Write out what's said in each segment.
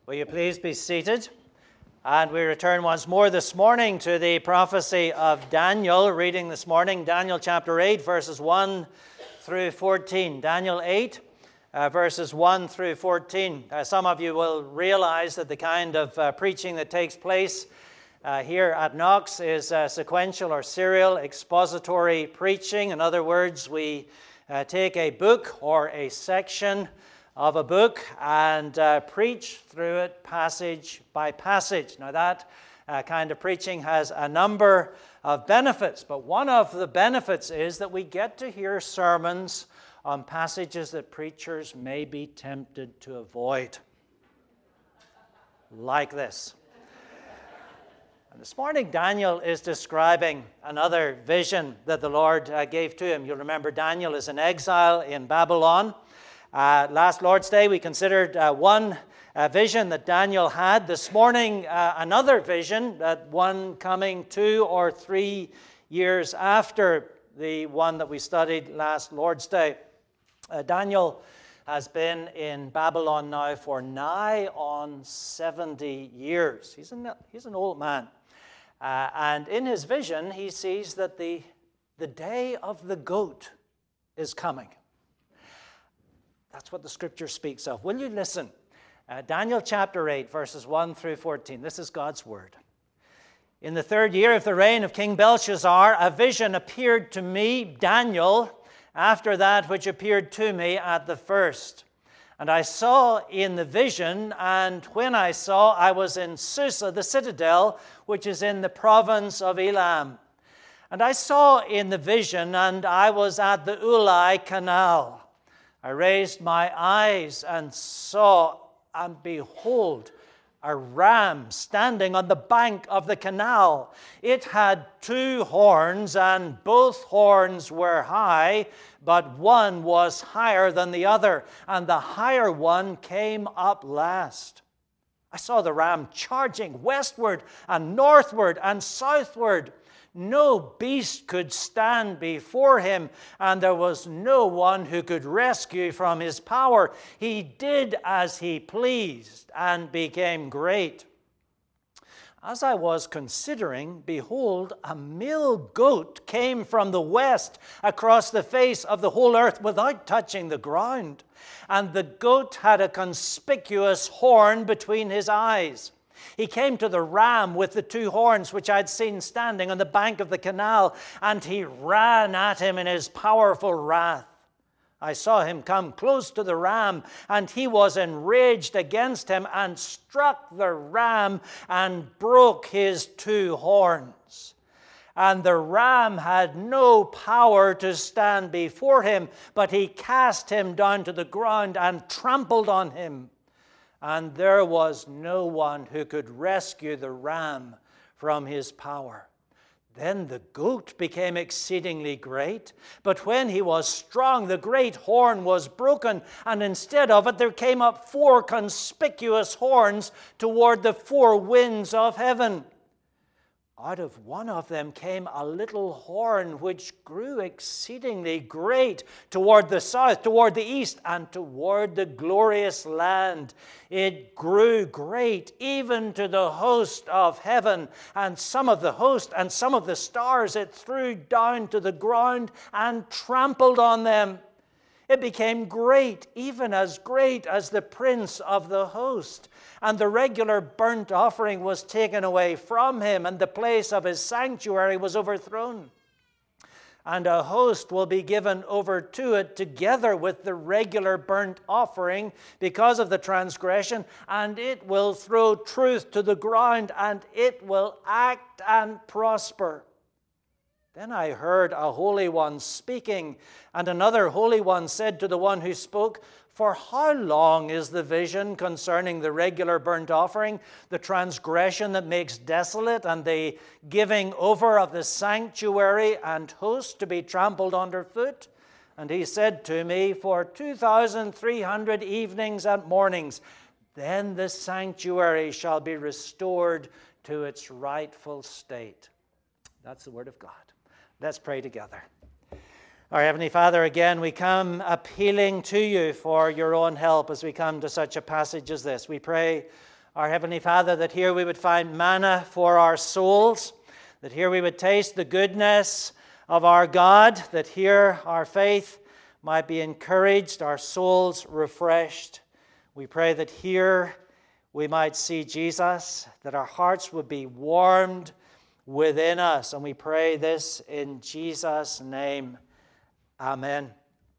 Will you please be seated? And we return once more this morning to the prophecy of Daniel, reading this morning Daniel chapter 8, verses 1 through 14. Daniel 8, verses 1 through 14. Some of you will realize that the kind of preaching that takes place here at Knox is sequential or serial expository preaching. In other words, we take a book or a section of a book and preach through it passage by passage. Now that kind of preaching has a number of benefits, but one of the benefits is that we get to hear sermons on passages that preachers may be tempted to avoid. Like this. And this morning Daniel is describing another vision that the Lord gave to him. You'll remember Daniel is in exile in Babylon. Last Lord's Day, we considered one vision that Daniel had. This morning, another vision, that one coming 2 or 3 years after the one that we studied last Lord's Day. Daniel has been in Babylon now for nigh on 70 years. He's an old man. And in his vision, he sees that the day of the goat is coming. That's what the Scripture speaks of. Will you listen? Daniel chapter 8, verses 1 through 14. This is God's Word. In the 3rd year of the reign of King Belshazzar, a vision appeared to me, Daniel, after that which appeared to me at the first. And I saw in the vision, and when I saw, I was in Susa, the citadel, which is in the province of Elam. And I saw in the vision, and I was at the Ulai Canal. I raised my eyes and saw, and behold, a ram standing on the bank of the canal. It had 2 horns, and both horns were high, but one was higher than the other, and the higher one came up last. I saw the ram charging westward and northward and southward. No beast could stand before him, and there was no one who could rescue from his power. He did as he pleased and became great. As I was considering, behold, a male goat came from the west across the face of the whole earth without touching the ground. And the goat had a conspicuous horn between his eyes. He came to the ram with the 2 horns which I had seen standing on the bank of the canal, and he ran at him in his powerful wrath. I saw him come close to the ram, and he was enraged against him and struck the ram and broke his 2 horns. And the ram had no power to stand before him, but he cast him down to the ground and trampled on him. And there was no one who could rescue the ram from his power. Then the goat became exceedingly great, but when he was strong, the great horn was broken, and instead of it there came up 4 conspicuous horns toward the 4 winds of heaven. Out of one of them came a little horn which grew exceedingly great toward the south, toward the east, and toward the glorious land. It grew great even to the host of heaven, and some of the host and some of the stars it threw down to the ground and trampled on them. It became great, even as great as the prince of the host. And the regular burnt offering was taken away from him, and the place of his sanctuary was overthrown. And a host will be given over to it together with the regular burnt offering because of the transgression, and it will throw truth to the ground, and it will act and prosper. Then I heard a holy one speaking, and another holy one said to the one who spoke, "For how long is the vision concerning the regular burnt offering, the transgression that makes desolate, and the giving over of the sanctuary and host to be trampled underfoot?" And he said to me, "For 2,300 evenings and mornings, then the sanctuary shall be restored to its rightful state." That's the word of God. Let's pray together. Our Heavenly Father, again, we come appealing to you for your own help as we come to such a passage as this. We pray our Heavenly Father, that here we would find manna for our souls, that here we would taste the goodness of our God, that here our faith might be encouraged, our souls refreshed. We pray that here we might see Jesus, that our hearts would be warmed within us. And we pray this in Jesus' name. Amen.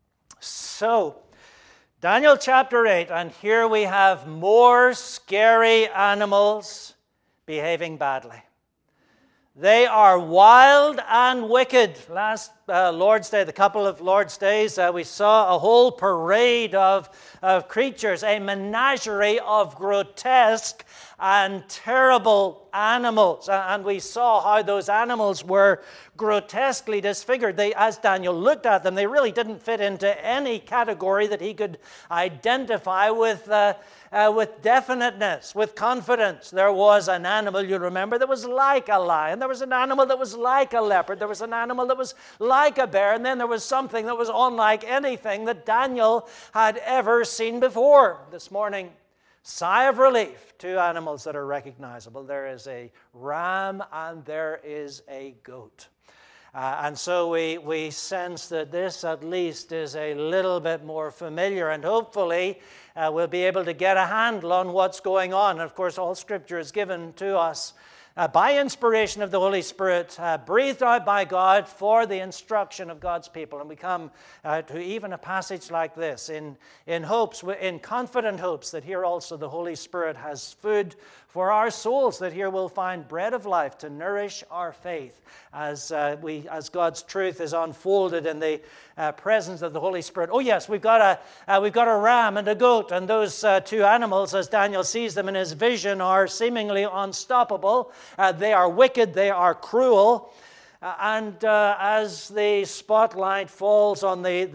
So, Daniel chapter 8, and here we have more scary animals behaving badly. They are wild and wicked. Last Lord's Day, the couple of Lord's Days, we saw a whole parade of creatures, a menagerie of grotesque and terrible animals. And we saw how those animals were grotesquely disfigured. As Daniel looked at them, they really didn't fit into any category that he could identify with definiteness, with confidence. There was an animal, you remember, that was like a lion. There was an animal that was like a leopard. There was an animal that was like a bear. And then there was something that was unlike anything that Daniel had ever seen before. This morning, sigh of relief, two animals that are recognizable. There is a ram and there is a goat. And so we sense that this at least is a little bit more familiar, and hopefully we'll be able to get a handle on what's going on. And of course, all Scripture is given to us by inspiration of the Holy Spirit, breathed out by God for the instruction of God's people. And we come to even a passage like this in confident hopes that here also the Holy Spirit has food for our souls, that here we'll find bread of life to nourish our faith as God's truth is unfolded in the presence of the Holy Spirit. Oh yes, we've got a ram and a goat, and those two animals, as Daniel sees them in his vision, are seemingly unstoppable. They are wicked, they are cruel. And as the spotlight falls on the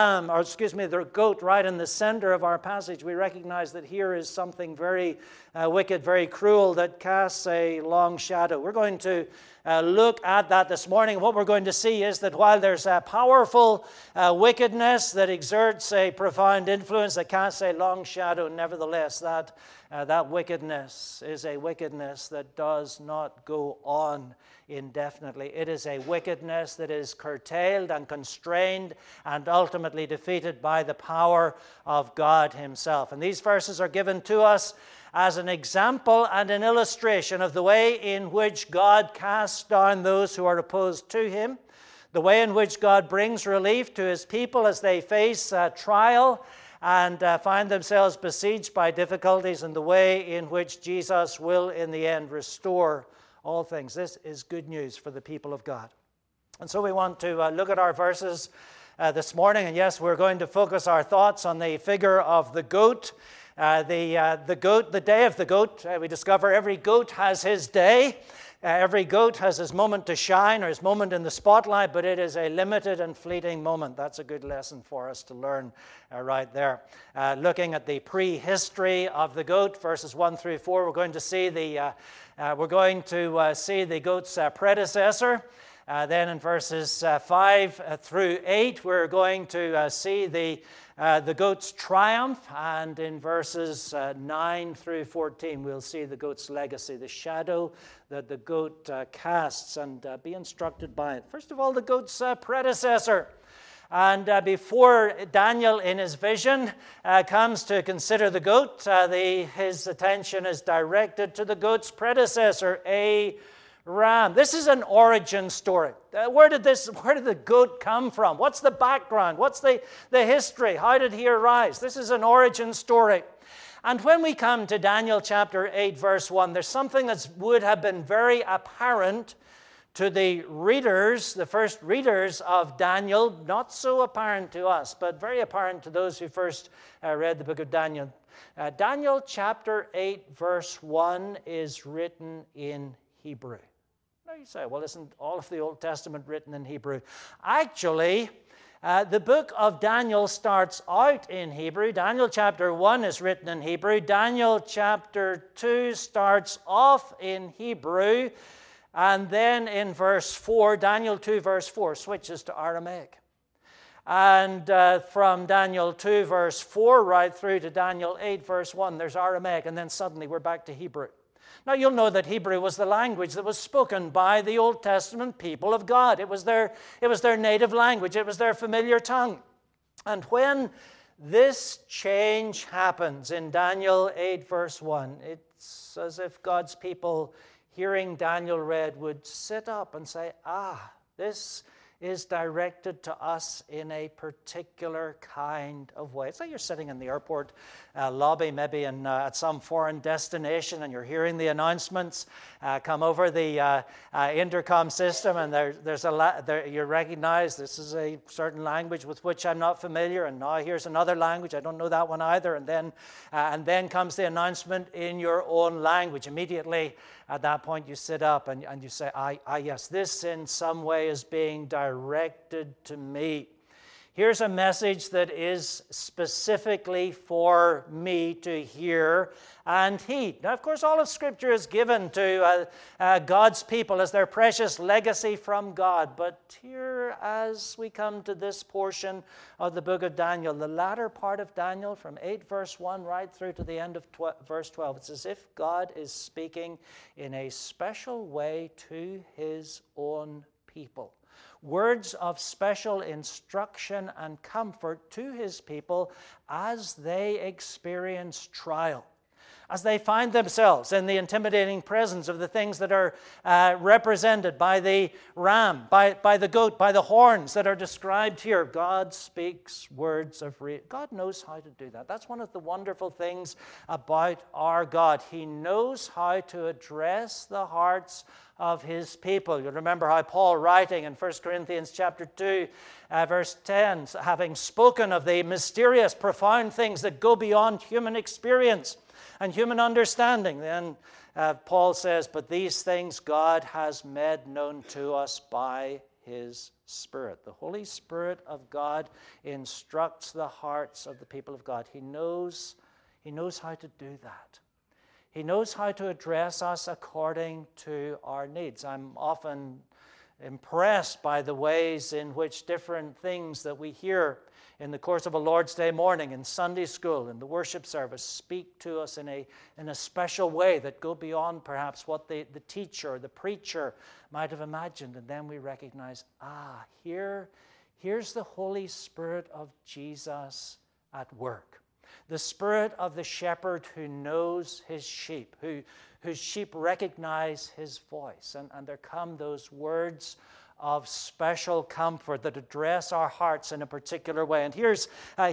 goat right in the center of our passage, we recognize that here is something very wicked, very cruel that casts a long shadow. We're going to look at that this morning. What we're going to see is that while there's a powerful wickedness that exerts a profound influence, that casts a long shadow, nevertheless, that wickedness is a wickedness that does not go on indefinitely. It is a wickedness that is curtailed and constrained and ultimately defeated by the power of God Himself. And these verses are given to us as an example and an illustration of the way in which God casts down those who are opposed to Him, the way in which God brings relief to His people as they face trial and find themselves besieged by difficulties, and the way in which Jesus will in the end restore all things. This is good news for the people of God. And so we want to look at our verses this morning. And yes, we're going to focus our thoughts on the figure of the goat. The goat, the day of the goat. We discover every goat has his day. Every goat has his moment to shine or his moment in the spotlight, but it is a limited and fleeting moment. That's a good lesson for us to learn right there. Looking at the prehistory of the goat, verses 1 through 4, we're going to see the goat's predecessor. Then in verses 5 through 8, we're going to see the goat's triumph, and in verses 9 through 14, we'll see the goat's legacy, the shadow that the goat casts, and be instructed by it. First of all, the goat's predecessor. And before Daniel in his vision comes to consider the goat, his attention is directed to the goat's predecessor, a ram. This is an origin story. Where did the goat come from? What's the background? What's the history? How did he arise? This is an origin story. And when we come to Daniel chapter 8, verse 1, there's something that would have been very apparent to the readers, the first readers of Daniel, not so apparent to us, but very apparent to those who first read the book of Daniel. Daniel chapter 8, verse 1 is written in Hebrew. Now you say, well, isn't all of the Old Testament written in Hebrew? Actually, the book of Daniel starts out in Hebrew. Daniel chapter 1 is written in Hebrew. Daniel chapter 2 starts off in Hebrew. And then in verse 4, Daniel 2 verse 4 switches to Aramaic. And from Daniel 2, verse 4, right through to Daniel 8, verse 1, there's Aramaic, and then suddenly we're back to Hebrew. Now, you'll know that Hebrew was the language that was spoken by the Old Testament people of God. It was their native language. It was their familiar tongue. And when this change happens in Daniel 8, verse 1, it's as if God's people, hearing Daniel read, would sit up and say, this is directed to us in a particular kind of way. It's like you're sitting in the airport lobby, maybe at some foreign destination, and you're hearing the announcements come over the intercom system, and you recognize this is a certain language with which I'm not familiar, and now here's another language, I don't know that one either, and then comes the announcement in your own language. Immediately at that point you sit up and you say, yes, this in some way is being directed to me. Here's a message that is specifically for me to hear and heed. Now, of course, all of Scripture is given to God's people as their precious legacy from God. But here, as we come to this portion of the book of Daniel, the latter part of Daniel, from 8 verse 1 right through to the end of verse 12, it's as if God is speaking in a special way to his own people. Words of special instruction and comfort to his people as they experience trial, as they find themselves in the intimidating presence of the things that are represented by the ram, by the goat, by the horns that are described here. God speaks words of God knows how to do that. That's one of the wonderful things about our God. He knows how to address the hearts of his people. You remember how Paul, writing in 1 Corinthians chapter 2, verse 10, having spoken of the mysterious, profound things that go beyond human experience and human understanding, then Paul says, but these things God has made known to us by his Spirit. The Holy Spirit of God instructs the hearts of the people of God. He knows how to do that. He knows how to address us according to our needs. I'm often impressed by the ways in which different things that we hear in the course of a Lord's Day morning, in Sunday school, in the worship service, speak to us in a special way that go beyond perhaps what the teacher or the preacher might have imagined. And then we recognize, here's the Holy Spirit of Jesus at work. The spirit of the shepherd who knows his sheep, whose sheep recognize his voice. And there come those words of special comfort that address our hearts in a particular way. And here's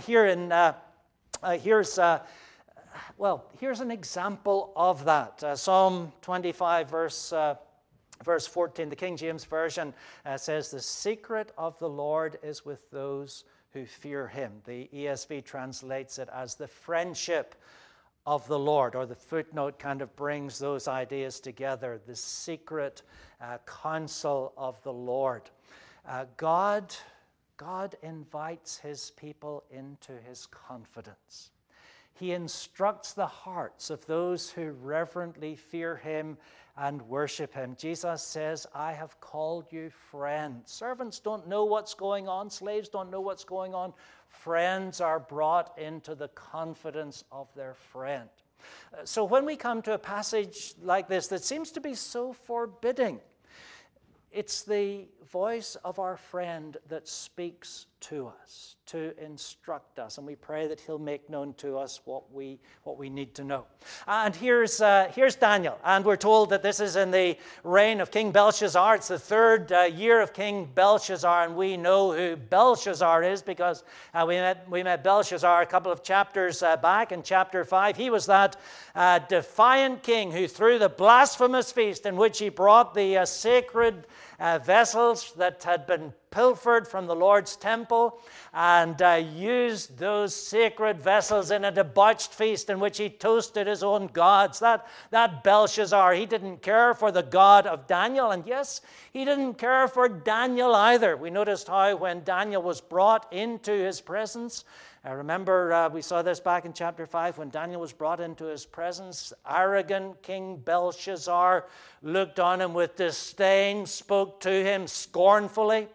an example of that. Psalm 25, verse 14, the King James Version says, "The secret of the Lord is with those who fear him." The ESV translates it as the friendship of the Lord, or the footnote kind of brings those ideas together, the secret counsel of the Lord. God invites his people into his confidence. He instructs the hearts of those who reverently fear him and worship him. Jesus says, "I have called you friends." Servants don't know what's going on. Slaves don't know what's going on. Friends are brought into the confidence of their friend. So when we come to a passage like this that seems to be so forbidding, it's the voice of our friend that speaks to us, to instruct us, and we pray that he'll make known to us what we need to know. And here's Daniel, and we're told that this is in the reign of King Belshazzar. It's the third year of King Belshazzar, and we know who Belshazzar is because we met Belshazzar a couple of chapters back in chapter 5. He was that defiant king who threw the blasphemous feast in which he brought the sacred vessels that had been pilfered from the Lord's temple and used those sacred vessels in a debauched feast in which he toasted his own gods. That Belshazzar, he didn't care for the God of Daniel, and yes, he didn't care for Daniel either. We noticed how when Daniel was brought into his presence, remember, we saw this back in chapter 5, when Daniel was brought into his presence, arrogant King Belshazzar looked on him with disdain, spoke to him scornfully.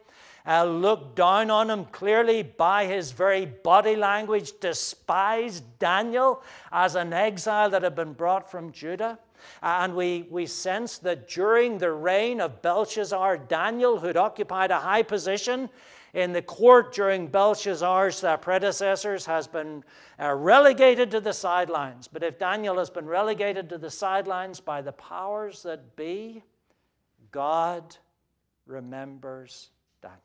looked down on him, clearly by his very body language, despised Daniel as an exile that had been brought from Judah. And we sense that during the reign of Belshazzar, Daniel, who had occupied a high position in the court during Belshazzar's predecessors, has been relegated to the sidelines. But if Daniel has been relegated to the sidelines by the powers that be, God remembers Daniel.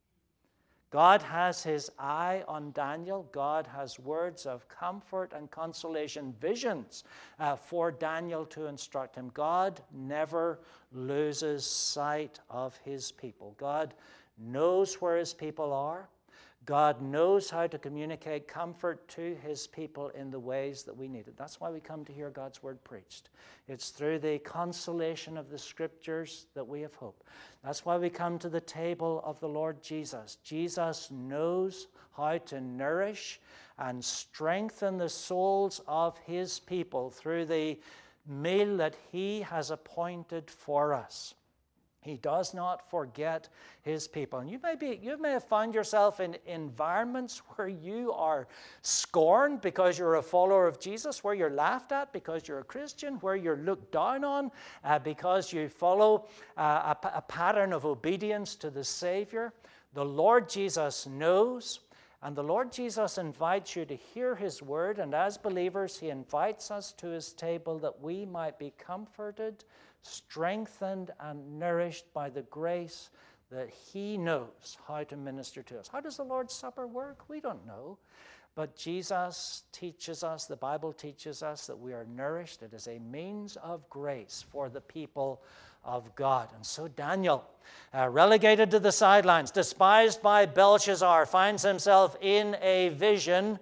God has his eye on Daniel. God has words of comfort and consolation, visions for Daniel to instruct him. God never loses sight of his people. God knows where his people are. God knows how to communicate comfort to his people in the ways that we need it. That's why we come to hear God's word preached. It's through the consolation of the scriptures that we have hope. That's why we come to the table of the Lord Jesus. Jesus knows how to nourish and strengthen the souls of his people through the meal that he has appointed for us. He does not forget his people. And you may have found yourself in environments where you are scorned because you're a follower of Jesus, where you're laughed at because you're a Christian, where you're looked down on because you follow a pattern of obedience to the Savior. The Lord Jesus knows, and the Lord Jesus invites you to hear his word, and as believers, he invites us to his table that we might be comforted, strengthened, and nourished by the grace that he knows how to minister to us. How does the Lord's Supper work? We don't know. But Jesus teaches us, the Bible teaches us that we are nourished. It is a means of grace for the people of God. And so Daniel, relegated to the sidelines, despised by Belshazzar, finds himself in a vision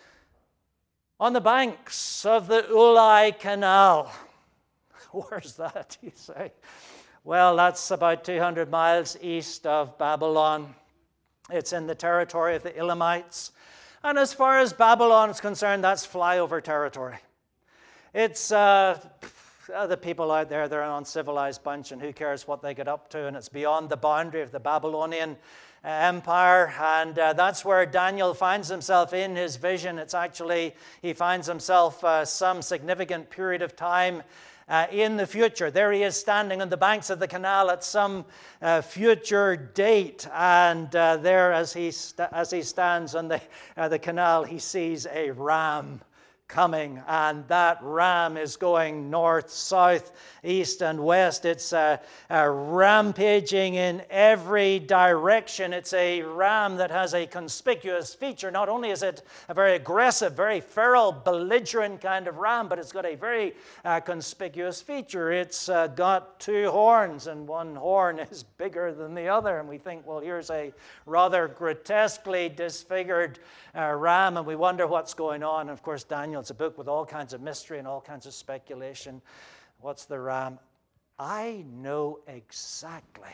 on the banks of the Ulai Canal. Where's that, you say? Well, that's about 200 miles east of Babylon. It's in the territory of the Elamites. And as far as Babylon is concerned, that's flyover territory. It's the people out there, they're an uncivilized bunch, and who cares what they get up to, and it's beyond the boundary of the Babylonian Empire, and that's where Daniel finds himself in his vision. It's actually, he finds himself some significant period of time in the future. There he is standing on the banks of the canal at some future date, and there as he stands on the canal, he sees a ram coming, and that ram is going north, south, east, and west. It's rampaging in every direction. It's a ram that has a conspicuous feature. Not only is it a very aggressive, very feral, belligerent kind of ram, but it's got a very conspicuous feature. It's got two horns, and one horn is bigger than the other. And we think, well, here's a rather grotesquely disfigured ram, and we wonder what's going on. And of course, Daniel, it's a book with all kinds of mystery and all kinds of speculation. What's the ram? I know exactly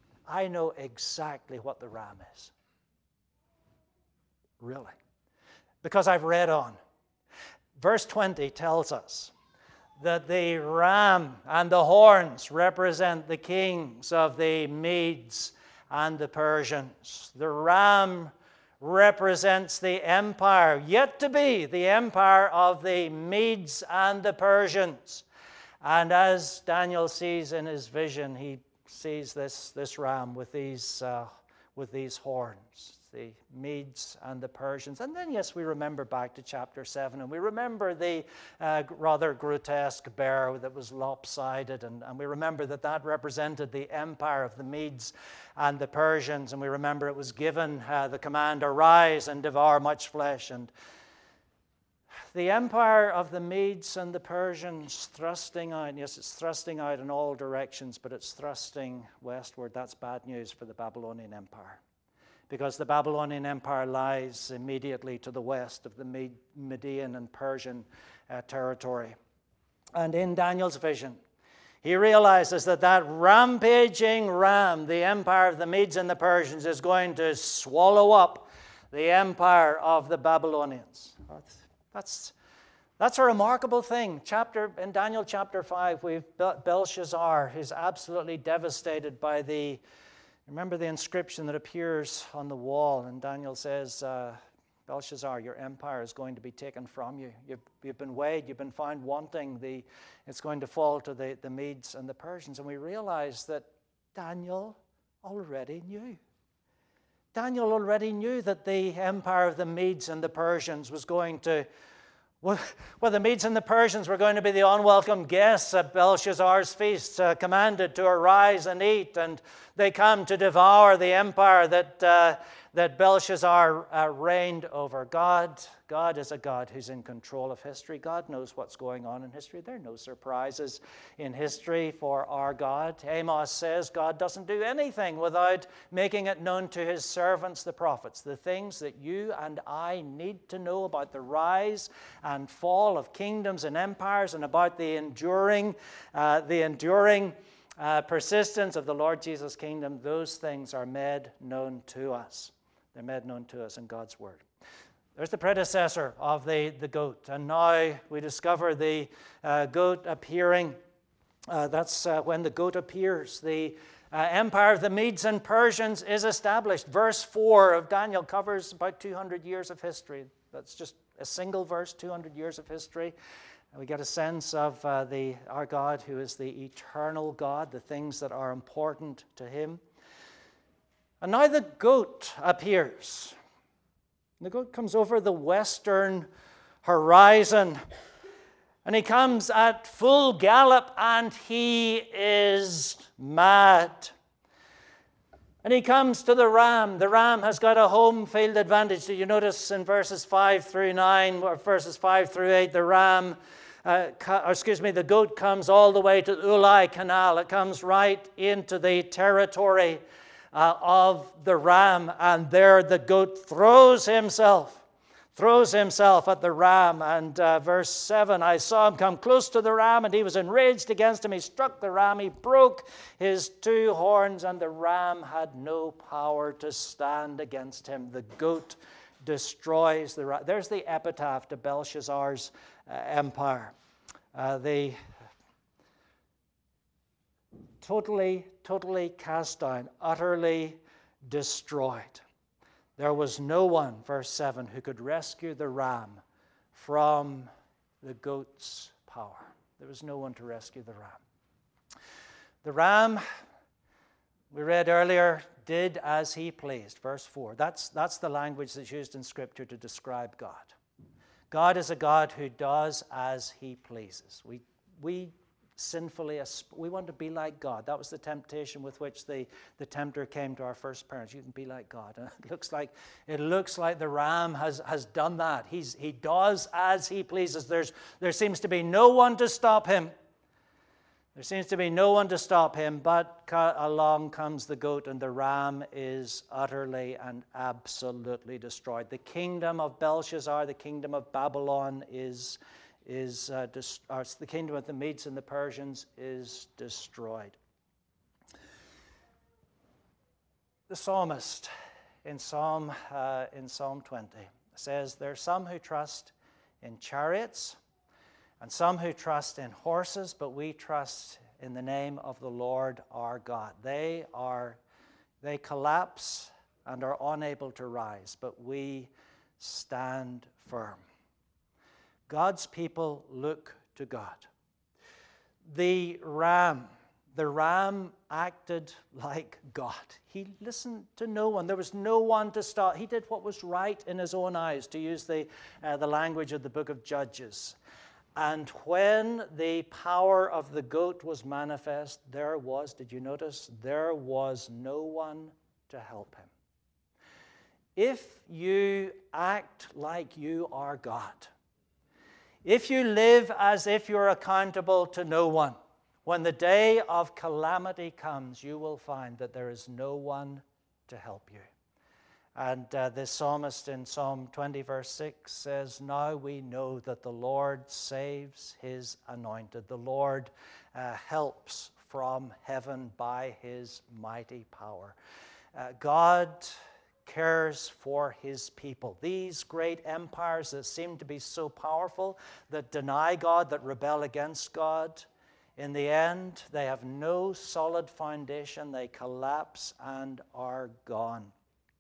what the ram is. Really. Because I've read on. Verse 20 tells us that the ram and the horns represent the kings of the Medes and the Persians. The ram represents the empire, yet to be the empire of the Medes and the Persians. And as Daniel sees in his vision, he sees this ram with these horns, the Medes and the Persians. And then, yes, we remember back to chapter 7, and we remember the rather grotesque bear that was lopsided, and we remember that represented the empire of the Medes and the Persians, and we remember it was given the command, arise and devour much flesh. And the empire of the Medes and the Persians thrusting out, yes, it's thrusting out in all directions, but it's thrusting westward. That's bad news for the Babylonian Empire, because the Babylonian Empire lies immediately to the west of the Median and Persian territory. And in Daniel's vision, he realizes that rampaging ram, the empire of the Medes and the Persians, is going to swallow up the empire of the Babylonians. That's a remarkable thing. In Daniel chapter 5, we've Belshazzar, who's absolutely devastated by the Remember the inscription that appears on the wall, and Daniel says, Belshazzar, your empire is going to be taken from you. You've been weighed, you've been found wanting. It's going to fall to the Medes and the Persians. And we realize that Daniel already knew. Daniel already knew that the empire of the Medes and the Persians was going to, well, the Medes and the Persians were going to be the unwelcome guests at Belshazzar's feast, commanded to arise and eat, and they come to devour the empire that Belshazzar reigned over. God is a God who's in control of history. God knows what's going on in history. There are no surprises in history for our God. Amos says God doesn't do anything without making it known to his servants, the prophets, the things that you and I need to know about the rise and fall of kingdoms and empires, and about the enduring persistence of the Lord Jesus' kingdom. Those things are made known to us. They're made known to us in God's Word. There's the predecessor of the goat, and now we discover the goat appearing. That's when the goat appears. The empire of the Medes and Persians is established. Verse 4 of Daniel covers about 200 years of history. That's just a single verse, 200 years of history. And we get a sense of our God, who is the eternal God, the things that are important to him. And now the goat appears. The goat comes over the western horizon, and he comes at full gallop, and he is mad. And he comes to the ram. The ram has got a home field advantage. Do you notice in verses 5 through 9, or verses 5 through 8, the goat comes all the way to the Ulai Canal. It comes right into the territory of the ram, and there the goat throws himself at the ram. And verse 7, I saw him come close to the ram, and he was enraged against him. He struck the ram, he broke his two horns, and the ram had no power to stand against him. The goat destroys the ram. There's the epitaph to Belshazzar's empire. The totally cast down, utterly destroyed. There was no one, verse 7, who could rescue the ram from the goat's power. There was no one to rescue the ram. The ram, we read earlier, did as he pleased. Verse 4. That's the language that's used in Scripture to describe God. God is a God who does as he pleases. We sinfully, we want to be like God. That was the temptation with which the tempter came to our first parents. You can be like God. And it looks like the ram has done that. He does as he pleases. There seems to be no one to stop him. But along comes the goat, and the ram is utterly and absolutely destroyed. The kingdom of Belshazzar, the kingdom of Babylon the kingdom of the Medes and the Persians is destroyed. The psalmist in Psalm 20 says, there are some who trust in chariots and some who trust in horses, but we trust in the name of the Lord our God. They collapse and are unable to rise, but we stand firm. God's people look to God. The ram acted like God. He listened to no one. There was no one to stop. He did what was right in his own eyes, to use the language of the book of Judges. And when the power of the goat was manifest, did you notice? There was no one to help him. If you act like you are God, if you live as if you're accountable to no one, when the day of calamity comes, you will find that there is no one to help you. And this psalmist in Psalm 20, verse 6 says, now we know that the Lord saves his anointed. The Lord helps from heaven by his mighty power. God cares for his people. These great empires that seem to be so powerful, that deny God, that rebel against God, In the end, they have no solid foundation. They collapse and are gone.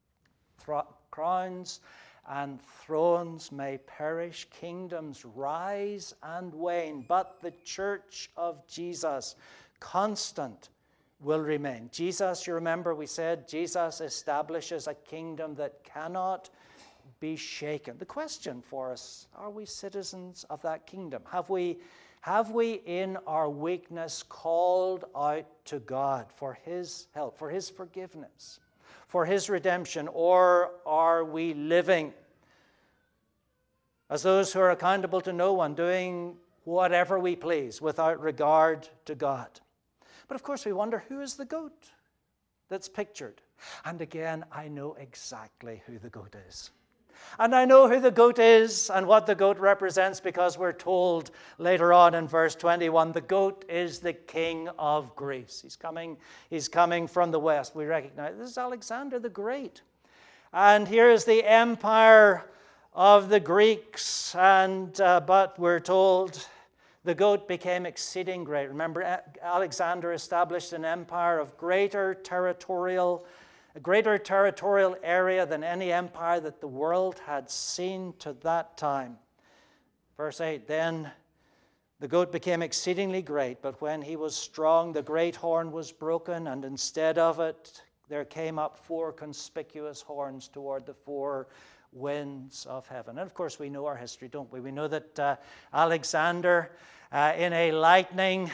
Crowns and thrones may perish, kingdoms rise and wane, but the church of Jesus, constant, will remain. Jesus, you remember we said, Jesus establishes a kingdom that cannot be shaken. The question for us, are we citizens of that kingdom? Have we in our weakness called out to God for His help, for His forgiveness, for His redemption, or are we living as those who are accountable to no one, doing whatever we please without regard to God? But of course we wonder, who is the goat that's pictured? And again, I know exactly who the goat is. And I know who the goat is and what the goat represents, because we're told later on in verse 21, the goat is the king of Greece. He's coming from the west. We recognize this is Alexander the Great. And here is the empire of the Greeks. But we're told the goat became exceeding great. Remember, Alexander established an empire of greater territorial area than any empire that the world had seen to that time. Verse 8, then the goat became exceedingly great, but when he was strong, the great horn was broken, and instead of it, there came up 4 conspicuous horns toward the 4 winds of heaven. And of course, we know our history, don't we? We know that Alexander, in a lightning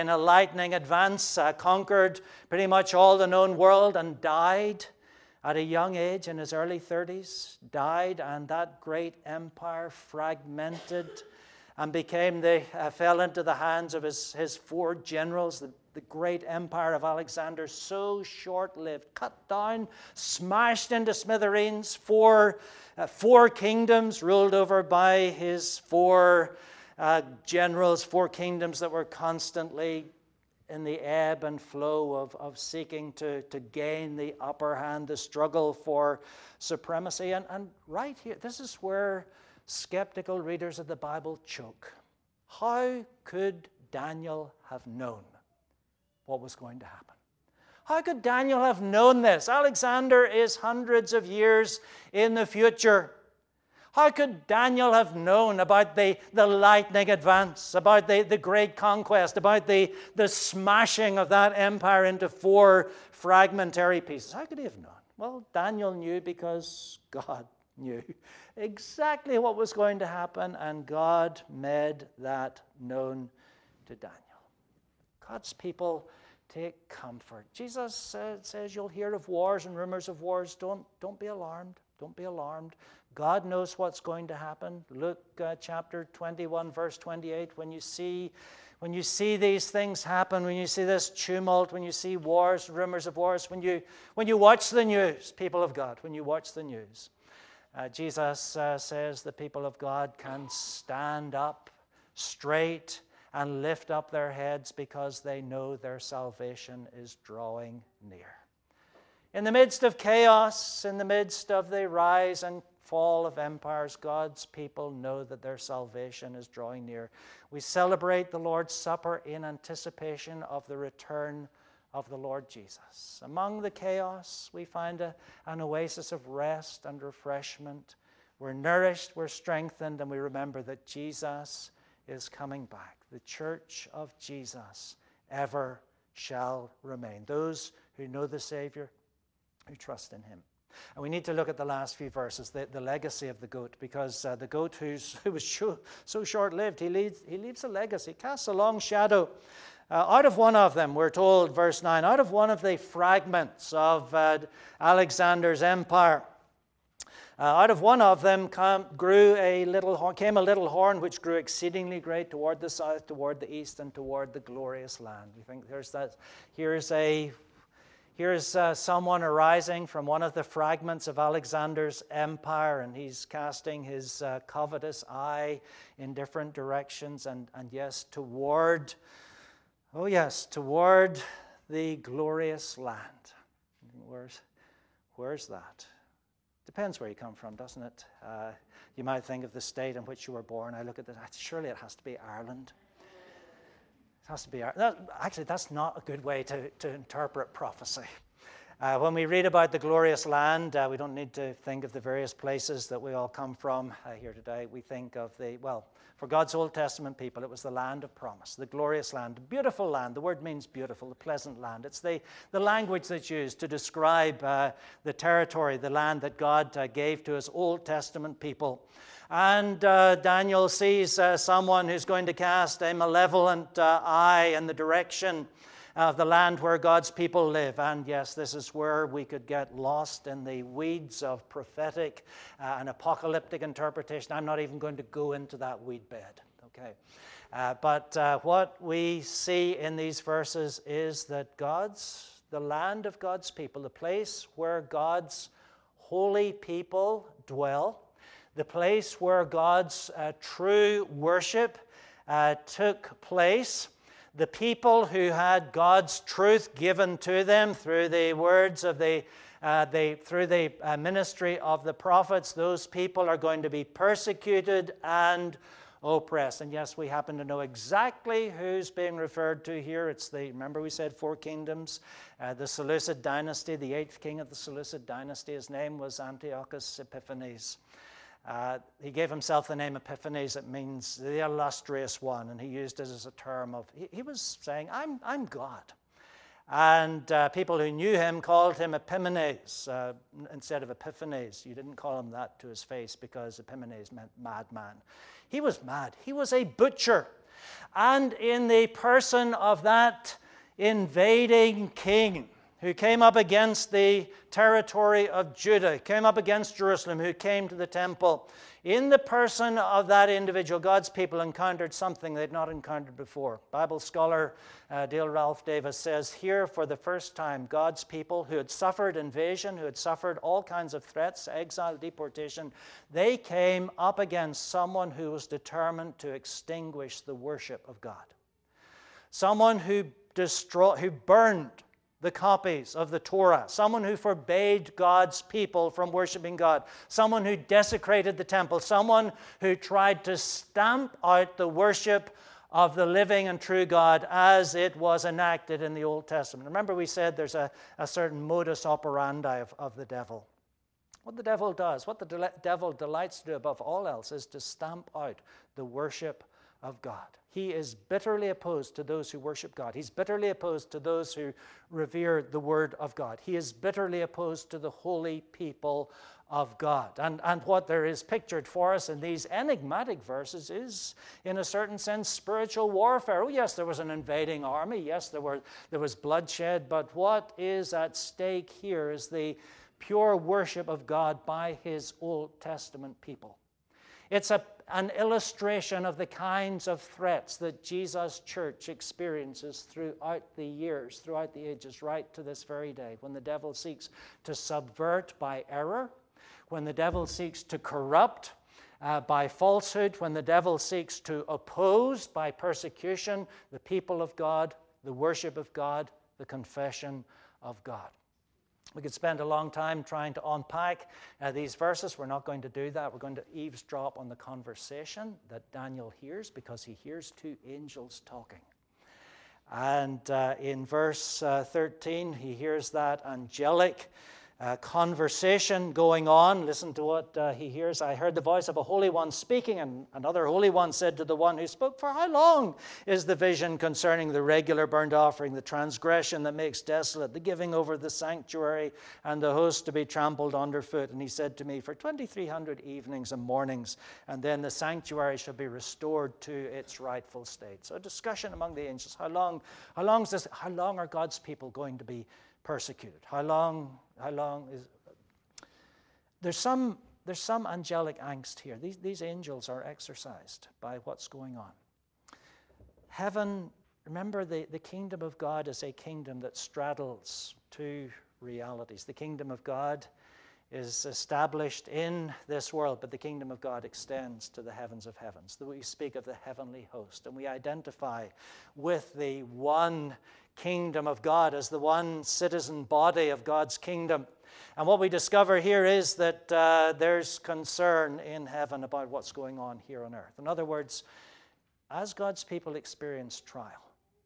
advance, conquered pretty much all the known world and died at a young age, in his early 30s. Died, and that great empire fragmented and fell into the hands of his 4 generals. The great empire of Alexander, so short-lived, cut down, smashed into smithereens. 4 kingdoms ruled over by his 4 generals, 4 kingdoms that were constantly in the ebb and flow of seeking to gain the upper hand, the struggle for supremacy. And right here, this is where skeptical readers of the Bible choke. How could Daniel have known what was going to happen? How could Daniel have known this? Alexander is hundreds of years in the future. How could Daniel have known about the lightning advance, about the great conquest, about the smashing of that empire into 4 fragmentary pieces? How could he have known? Well, Daniel knew because God knew exactly what was going to happen, and God made that known to Daniel. God's people, take comfort. Jesus says you'll hear of wars and rumors of wars. Don't be alarmed. Don't be alarmed. God knows what's going to happen. Luke chapter 21, verse 28, when you see these things happen, when you see this tumult, when you see wars, rumors of wars, when you watch the news, people of God, when you watch the news, Jesus says the people of God can stand up straight and lift up their heads because they know their salvation is drawing near. In the midst of chaos, in the midst of the rise and fall of empires, God's people know that their salvation is drawing near. We celebrate the Lord's Supper in anticipation of the return of the Lord Jesus. Among the chaos, we find an oasis of rest and refreshment. We're nourished, we're strengthened, and we remember that Jesus is coming back. The church of Jesus ever shall remain. Those who know the Savior, who trust in Him. And we need to look at the last few verses, the legacy of the goat, because the goat who was so short-lived, he leaves a legacy, casts a long shadow. Out of one of them, we're told, verse 9, out of one of the fragments of Alexander's empire, out of one of them came a little horn which grew exceedingly great toward the south, toward the east, and toward the glorious land. We think Here's someone arising from one of the fragments of Alexander's empire, and he's casting his covetous eye in different directions, and yes, toward the glorious land. Where's that? Depends where you come from, doesn't it? You might think of the state in which you were born. I look at that, surely it has to be Ireland. has to be actually, that's not a good way to interpret prophecy. When we read about the glorious land, we don't need to think of the various places that we all come from here today. We think of for God's Old Testament people, it was the land of promise, the glorious land, the beautiful land. The word means beautiful, the pleasant land. It's the language that's used to describe the territory, the land that God gave to his Old Testament people. And Daniel sees someone who's going to cast a malevolent eye in the direction of the land where God's people live. And yes, this is where we could get lost in the weeds of prophetic and apocalyptic interpretation. I'm not even going to go into that weed bed, okay? But what we see in these verses is that the land of God's people, the place where God's holy people dwell, the place where God's true worship took place, the people who had God's truth given to them through the words of through the ministry of the prophets, those people are going to be persecuted and oppressed. And yes, we happen to know exactly who's being referred to here. Remember we said 4 kingdoms, the Seleucid dynasty, the 8th king of the Seleucid dynasty. His name was Antiochus Epiphanes. He gave himself the name Epiphanes. It means the illustrious one, and he used it as a term of, he was saying, I'm God. And people who knew him called him Epimanes instead of Epiphanes. You didn't call him that to his face because Epimanes meant madman. He was mad. He was a butcher. And in the person of that invading king, who came up against the territory of Judah, came up against Jerusalem, who came to the temple. In the person of that individual, God's people encountered something they'd not encountered before. Bible scholar Dale Ralph Davis says, here for the first time, God's people who had suffered invasion, who had suffered all kinds of threats, exile, deportation, they came up against someone who was determined to extinguish the worship of God. Someone who burned the copies of the Torah, someone who forbade God's people from worshiping God, someone who desecrated the temple, someone who tried to stamp out the worship of the living and true God as it was enacted in the Old Testament. Remember we said there's a certain modus operandi of the devil. What the devil does, what the devil delights to do above all else is to stamp out the worship of God. He is bitterly opposed to those who worship God. He's bitterly opposed to those who revere the Word of God. He is bitterly opposed to the holy people of God. And what there is pictured for us in these enigmatic verses is, in a certain sense, spiritual warfare. Oh, yes, there was an invading army. Yes, there was bloodshed. But what is at stake here is the pure worship of God by His Old Testament people. It's an illustration of the kinds of threats that Jesus' church experiences throughout the years, throughout the ages, right to this very day, when the devil seeks to subvert by error, when the devil seeks to corrupt by falsehood, when the devil seeks to oppose by persecution the people of God, the worship of God, the confession of God. We could spend a long time trying to unpack these verses. We're not going to do that. We're going to eavesdrop on the conversation that Daniel hears, because he hears 2 angels talking. And in verse 13, he hears that angelic conversation going on. Listen to what he hears. I heard the voice of a holy one speaking, and another holy one said to the one who spoke, "For how long is the vision concerning the regular burnt offering, the transgression that makes desolate, the giving over the sanctuary, and the host to be trampled underfoot?" And he said to me, "For 2,300 evenings and mornings, and then the sanctuary shall be restored to its rightful state." So a discussion among the angels. How long are God's people going to be persecuted? How long is... There's some angelic angst here. These angels are exercised by what's going on. Heaven, remember, the kingdom of God is a kingdom that straddles 2 realities. The kingdom of God is established in this world, but the kingdom of God extends to the heavens of heavens. We speak of the heavenly host, and we identify with the one kingdom of God as the one citizen body of God's kingdom. And what we discover here is that there's concern in heaven about what's going on here on earth. In other words, as God's people experience trial,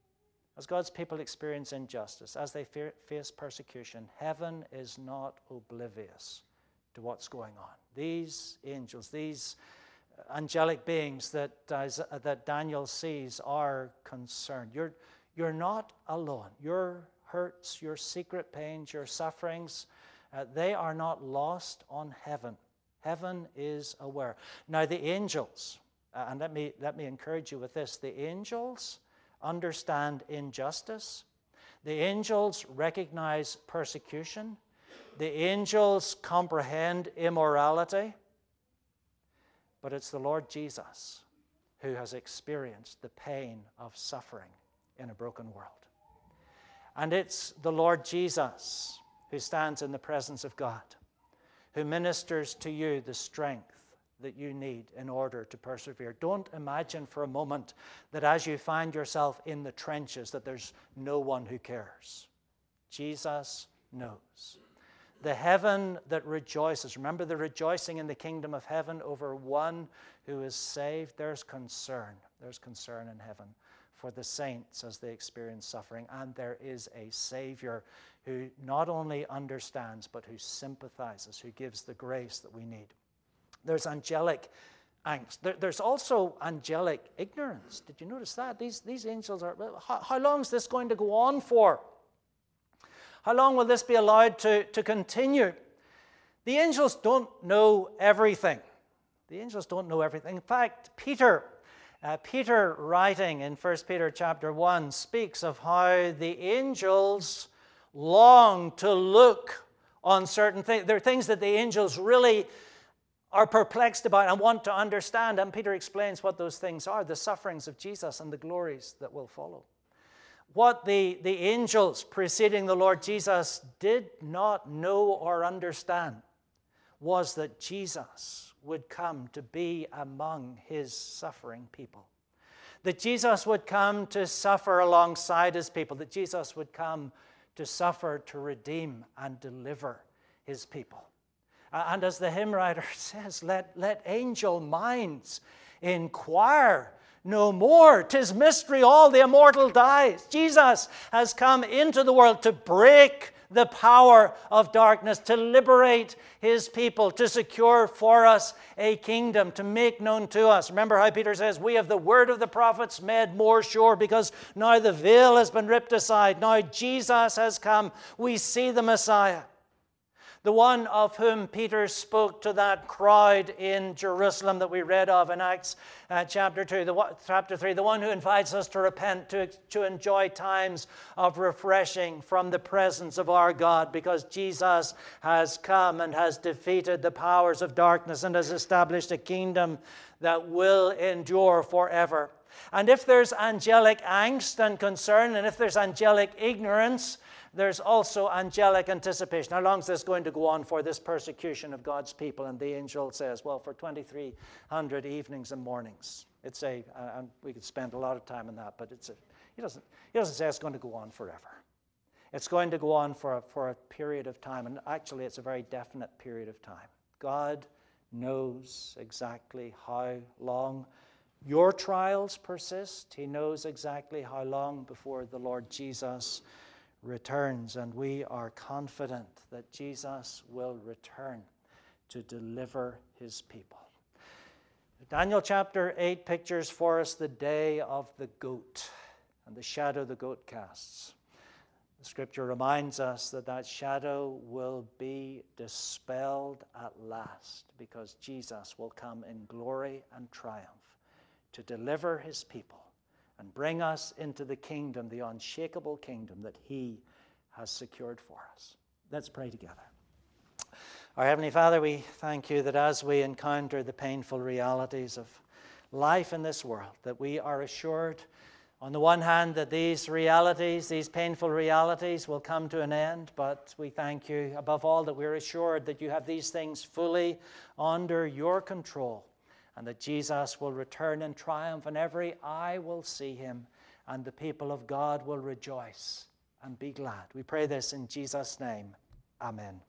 as God's people experience injustice, as they face persecution, heaven is not oblivious to what's going on. These angels, these angelic beings that Daniel sees are concerned. You're not alone. Your hurts, your secret pains, your sufferings, they are not lost on heaven. Heaven is aware. Now the angels, and let me encourage you with this, the angels understand injustice. The angels recognize persecution. The angels comprehend immorality. But it's the Lord Jesus who has experienced the pain of suffering in a broken world. And it's the Lord Jesus who stands in the presence of God, who ministers to you the strength that you need in order to persevere. Don't imagine for a moment that as you find yourself in the trenches that there's no one who cares. Jesus knows. The heaven that rejoices. Remember the rejoicing in the kingdom of heaven over one who is saved. There's concern. There's concern in heaven for the saints as they experience suffering. And there is a Savior who not only understands, but who sympathizes, who gives the grace that we need. There's angelic angst. There's also angelic ignorance. Did you notice that? These angels are, how long is this going to go on for? How long will this be allowed to continue? The angels don't know everything. The angels don't know everything. In fact, Peter writing in 1 Peter chapter 1 speaks of how the angels long to look on certain things. There are things that the angels really are perplexed about and want to understand. And Peter explains what those things are, the sufferings of Jesus and the glories that will follow. What the angels preceding the Lord Jesus did not know or understand was that Jesus would come to be among his suffering people. That Jesus would come to suffer alongside his people. That Jesus would come to suffer, to redeem and deliver his people. And as the hymn writer says, let angel minds inquire no more. 'Tis mystery, all the immortal dies. Jesus has come into the world to break the power of darkness, to liberate his people, to secure for us a kingdom, to make known to us. Remember how Peter says, we have the word of the prophets made more sure, because now the veil has been ripped aside. Now Jesus has come. We see the Messiah. The one of whom Peter spoke to that crowd in Jerusalem that we read of in Acts chapter 3, the one who invites us to repent, to enjoy times of refreshing from the presence of our God, because Jesus has come and has defeated the powers of darkness and has established a kingdom that will endure forever. And if there's angelic angst and concern, and if there's angelic ignorance, there's also angelic anticipation. How long is this going to go on for, this persecution of God's people? And the angel says, well, for 2,300 evenings and mornings. And we could spend a lot of time on that, but he doesn't say it's going to go on forever. It's going to go on for a period of time, and actually it's a very definite period of time. God knows exactly how long your trials persist. He knows exactly how long before the Lord Jesus returns, and we are confident that Jesus will return to deliver his people. Daniel chapter 8 pictures for us the day of the goat and the shadow the goat casts. The scripture reminds us that shadow will be dispelled at last, because Jesus will come in glory and triumph to deliver his people and bring us into the kingdom, the unshakable kingdom that he has secured for us. Let's pray together. Our Heavenly Father, we thank you that as we encounter the painful realities of life in this world, that we are assured, on the one hand, that these realities, these painful realities, will come to an end, but we thank you above all that we're assured that you have these things fully under your control, and that Jesus will return in triumph, and every eye will see him, and the people of God will rejoice and be glad. We pray this in Jesus' name. Amen.